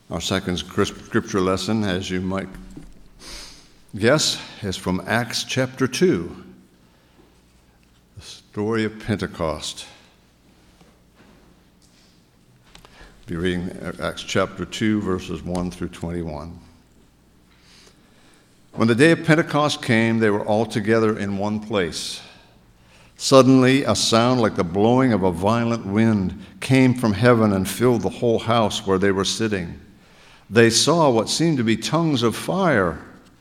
Our second scripture lesson, as you might guess, is from Acts chapter 2, the story of Pentecost. I'll be reading Acts chapter 2, verses 1 through 21. When the day of Pentecost came, they were all together in one place. Suddenly, a sound like the blowing of a violent wind came from heaven and filled the whole house where they were sitting. They saw what seemed to be tongues of fire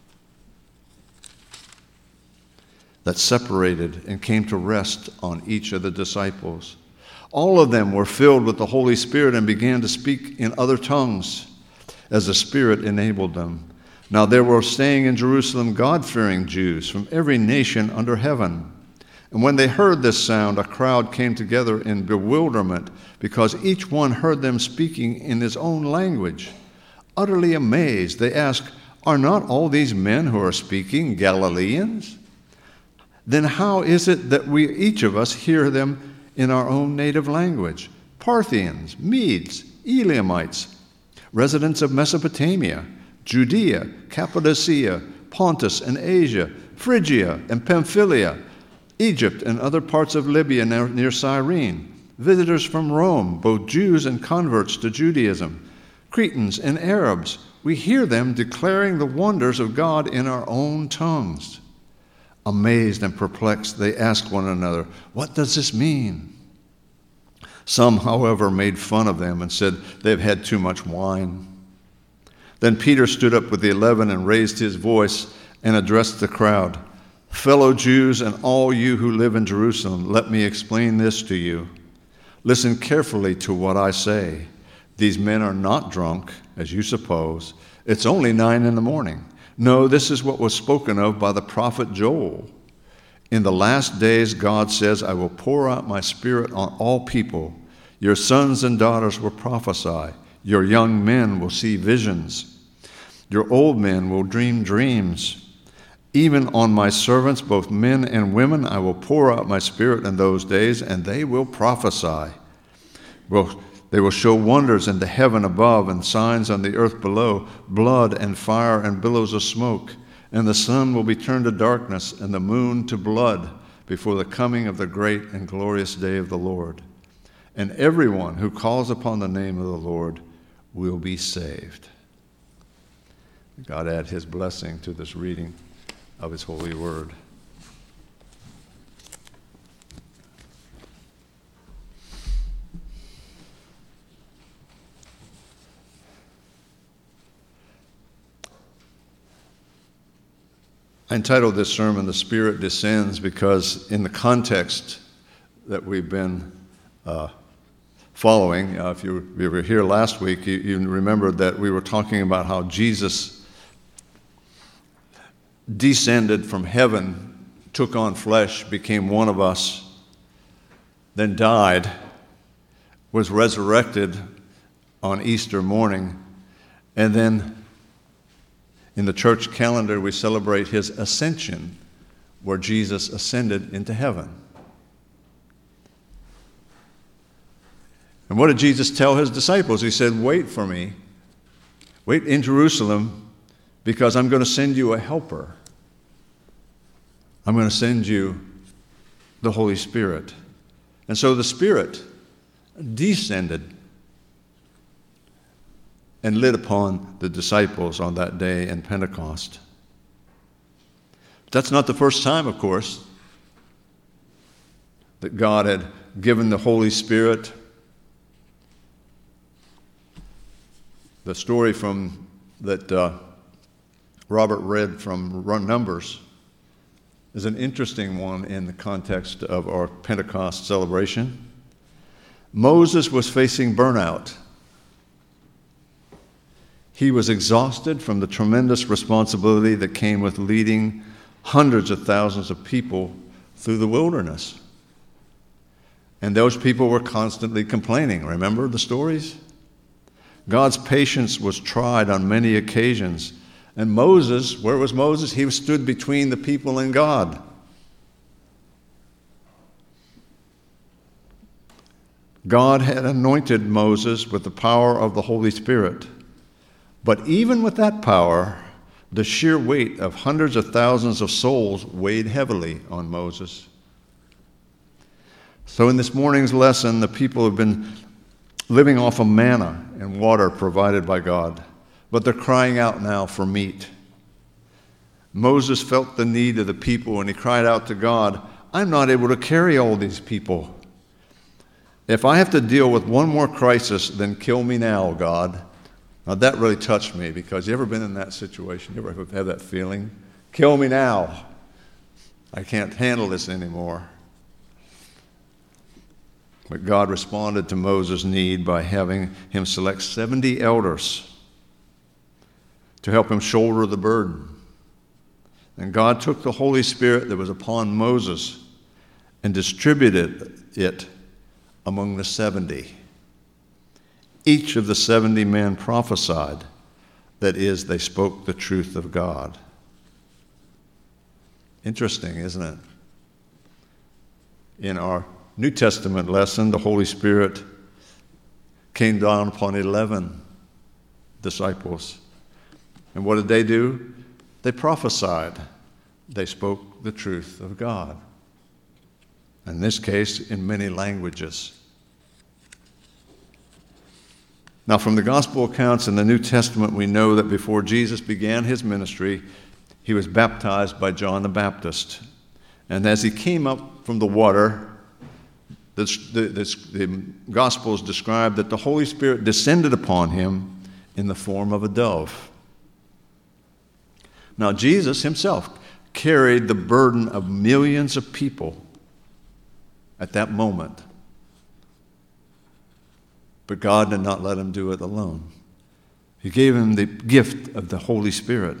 that separated and came to rest on each of the disciples. All of them were filled with the Holy Spirit and began to speak in other tongues as the Spirit enabled them. Now there were staying in Jerusalem God-fearing Jews from every nation under heaven. And when they heard this sound, a crowd came together in bewilderment because each one heard them speaking in his own language. Utterly amazed, they asked, "Are not all these men who are speaking Galileans? Then how is it that we, each of us, hear them in our own native language? Parthians, Medes, Elamites, residents of Mesopotamia, Judea, Cappadocia, Pontus and Asia, Phrygia and Pamphylia, Egypt and other parts of Libya near Cyrene, visitors from Rome, both Jews and converts to Judaism, Cretans and Arabs, we hear them declaring the wonders of God in our own tongues." Amazed and perplexed, they asked one another, "What does this mean?" Some, however, made fun of them and said, "They've had too much wine." Then Peter stood up with the 11 and raised his voice and addressed the crowd. "Fellow Jews and all you who live in Jerusalem, let me explain this to you. Listen carefully to what I say. These men are not drunk, as you suppose. It's only 9 a.m. No, this is what was spoken of by the prophet Joel. In the last days, God says, I will pour out my Spirit on all people. Your sons and daughters will prophesy. Your young men will see visions. Your old men will dream dreams. Even on my servants, both men and women, I will pour out my Spirit in those days, and they will prophesy. They will show wonders in the heaven above and signs on the earth below, blood and fire and billows of smoke. And the sun will be turned to darkness and the moon to blood before the coming of the great and glorious day of the Lord. And everyone who calls upon the name of the Lord will be saved." God add his blessing to this reading of his holy word. I entitled this sermon, "The Spirit Descends," because in the context that we've been following, if you were here last week, you remember that we were talking about how Jesus descended from heaven, took on flesh, became one of us, then died, was resurrected on Easter morning, and then in the church calendar we celebrate his ascension, where Jesus ascended into heaven. And what did Jesus tell his disciples? He said, "Wait for me. Wait in Jerusalem, because I'm going to send you a helper. I'm going to send you the Holy Spirit." And so the Spirit descended and lit upon the disciples on that day in Pentecost. That's not the first time, of course, that God had given the Holy Spirit. The story that Robert read from Numbers is an interesting one in the context of our Pentecost celebration. Moses was facing burnout. He was exhausted from the tremendous responsibility that came with leading hundreds of thousands of people through the wilderness. And those people were constantly complaining. Remember the stories? God's patience was tried on many occasions. And Moses, where was Moses? He stood between the people and God. God had anointed Moses with the power of the Holy Spirit. But even with that power, the sheer weight of hundreds of thousands of souls weighed heavily on Moses. So in this morning's lesson, the people have been living off of manna and water provided by God, but they're crying out now for meat. Moses felt the need of the people, and he cried out to God, I'm not able to carry all these people. If I have to deal with one more crisis, then kill me now, God. Now that really touched me, because you ever been in that situation? You ever have that feeling? Kill me now. I can't handle this anymore. But God responded to Moses' need by having him select 70 elders to help him shoulder the burden. And God took the Holy Spirit that was upon Moses and distributed it among the 70. Each of the 70 men prophesied, that is, they spoke the truth of God. Interesting, isn't it? In our New Testament lesson, the Holy Spirit came down upon 11 disciples. And what did they do? They prophesied. They spoke the truth of God. In this case, in many languages. Now, from the gospel accounts in the New Testament, we know that before Jesus began his ministry, he was baptized by John the Baptist. And as he came up from the water, the Gospels describe that the Holy Spirit descended upon him in the form of a dove. Now, Jesus himself carried the burden of millions of people at that moment. But God did not let him do it alone. He gave him the gift of the Holy Spirit,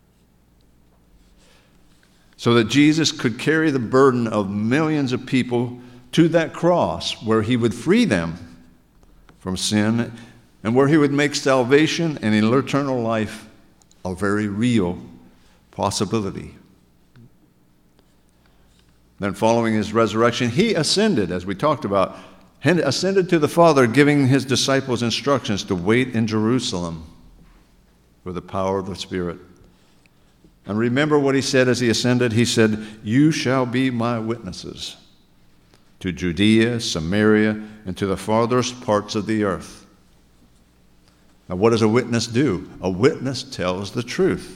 so that Jesus could carry the burden of millions of people to that cross where he would free them from sin and where he would make salvation and eternal life a very real possibility. Then following his resurrection, he ascended, as we talked about, ascended to the Father, giving his disciples instructions to wait in Jerusalem for the power of the Spirit. And remember what he said as he ascended? He said, "You shall be my witnesses to Judea, Samaria, and to the farthest parts of the earth." Now, what does a witness do? A witness tells the truth.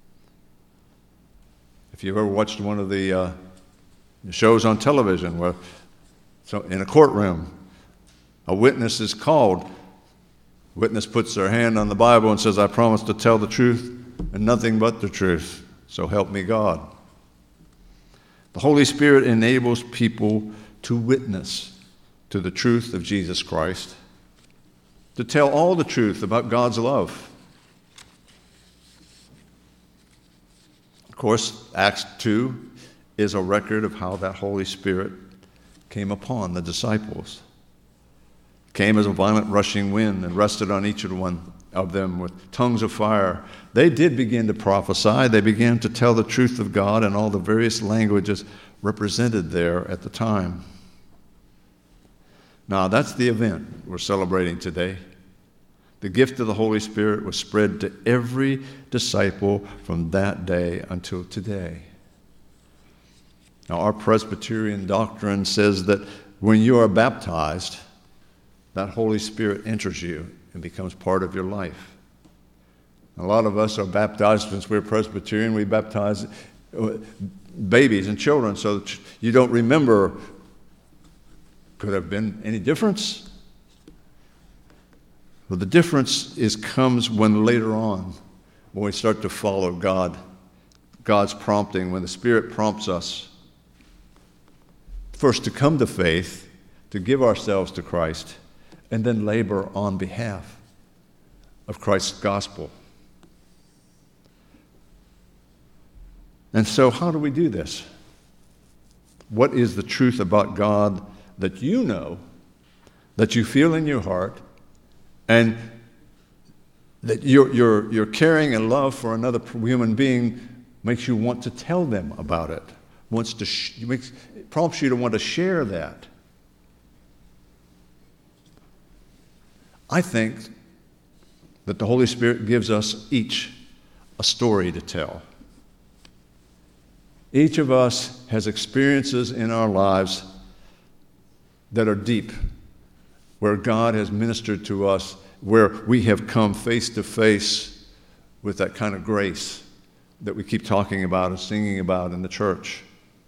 If you've ever watched one of the shows on television where, so in a courtroom, a witness is called. Witness puts their hand on the Bible and says, "I promise to tell the truth and nothing but the truth, so help me God." The Holy Spirit enables people to witness to the truth of Jesus Christ, to tell all the truth about God's love. Of course, Acts 2 is a record of how that Holy Spirit came upon the disciples. Came as a violent rushing wind and rested on each one of them with tongues of fire. They did begin to prophesy. They began to tell the truth of God in all the various languages represented there at the time. Now, that's the event we're celebrating today. The gift of the Holy Spirit was spread to every disciple from that day until today. Now, our Presbyterian doctrine says that when you are baptized, that Holy Spirit enters you and becomes part of your life. A lot of us are baptized since we're Presbyterian. We baptize babies and children so that you don't remember. Could have been any difference? Well, the difference comes when later on, when we start to follow God's prompting, when the Spirit prompts us first to come to faith, to give ourselves to Christ, and then labor on behalf of Christ's gospel. And so how do we do this? What is the truth about God that you know, that you feel in your heart, and that your caring and love for another human being makes you want to tell them about it, prompts you to want to share that? I think that the Holy Spirit gives us each a story to tell. Each of us has experiences in our lives that are deep, where God has ministered to us, where we have come face to face with that kind of grace that we keep talking about and singing about in the church.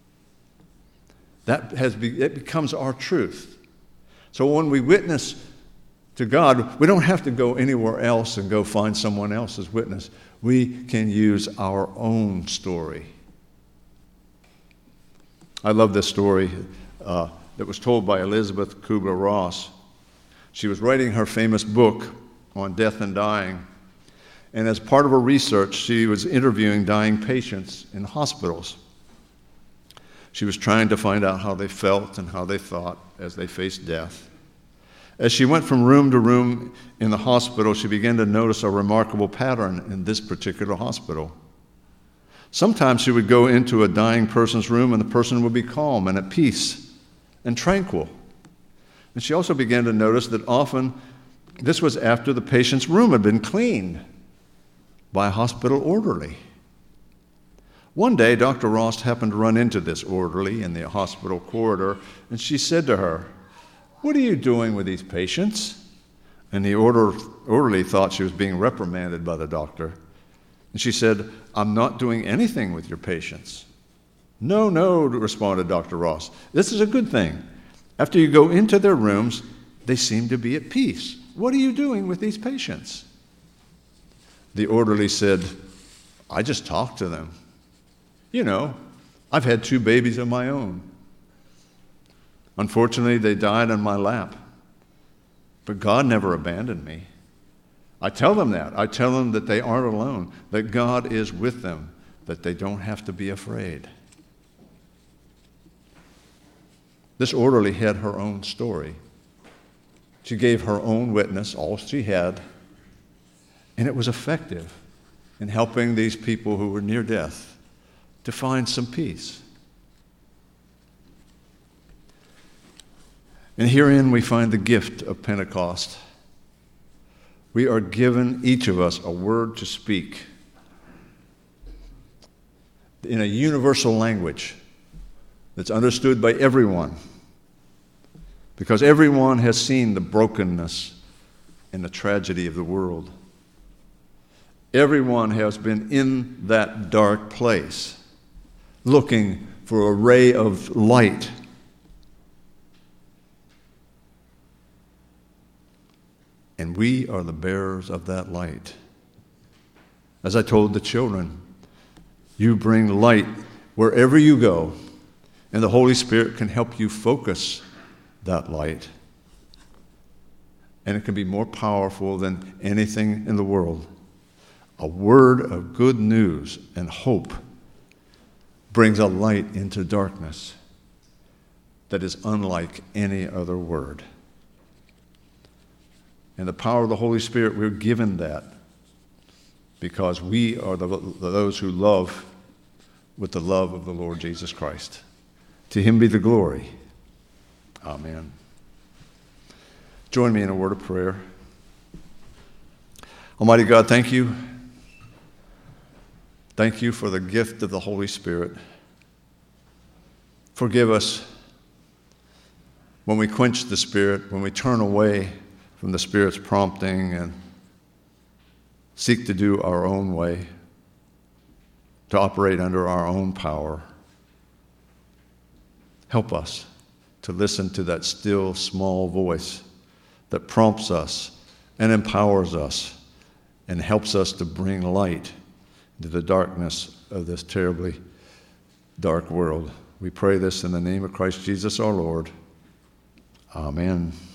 It becomes our truth. So when we witness to God, we don't have to go anywhere else and go find someone else's witness. We can use our own story. I love this story that was told by Elizabeth Kubler-Ross. She was writing her famous book on death and dying, and as part of her research, she was interviewing dying patients in hospitals. She was trying to find out how they felt and how they thought as they faced death. As she went from room to room in the hospital, she began to notice a remarkable pattern in this particular hospital. Sometimes she would go into a dying person's room and the person would be calm and at peace and tranquil. And she also began to notice that often this was after the patient's room had been cleaned by a hospital orderly. One day, Dr. Ross happened to run into this orderly in the hospital corridor, and she said to her, "What are you doing with these patients?" And the orderly thought she was being reprimanded by the doctor. And she said, "I'm not doing anything with your patients." "No, no," responded Dr. Ross. "This is a good thing. After you go into their rooms, they seem to be at peace. What are you doing with these patients?" The orderly said, "I just talk to them. You know, I've had 2 babies of my own. Unfortunately, they died on my lap. But God never abandoned me. I tell them that. I tell them that they aren't alone, that God is with them, that they don't have to be afraid." This orderly had her own story. She gave her own witness, all she had, and it was effective in helping these people who were near death to find some peace. And herein we find the gift of Pentecost. We are given, each of us, a word to speak in a universal language that's understood by everyone, because everyone has seen the brokenness and the tragedy of the world. Everyone has been in that dark place, looking for a ray of light. And we are the bearers of that light. As I told the children, you bring light wherever you go, and the Holy Spirit can help you focus that light. And it can be more powerful than anything in the world. A word of good news and hope brings a light into darkness that is unlike any other word. And the power of the Holy Spirit, we're given that because we are those who love with the love of the Lord Jesus Christ. To him be the glory. Amen. Join me in a word of prayer. Almighty God, thank you. Thank you for the gift of the Holy Spirit. Forgive us when we quench the Spirit, when we turn away from the Spirit's prompting and seek to do our own way, to operate under our own power. Help us to listen to that still, small voice that prompts us and empowers us and helps us to bring light into the darkness of this terribly dark world. We pray this in the name of Christ Jesus our Lord. Amen.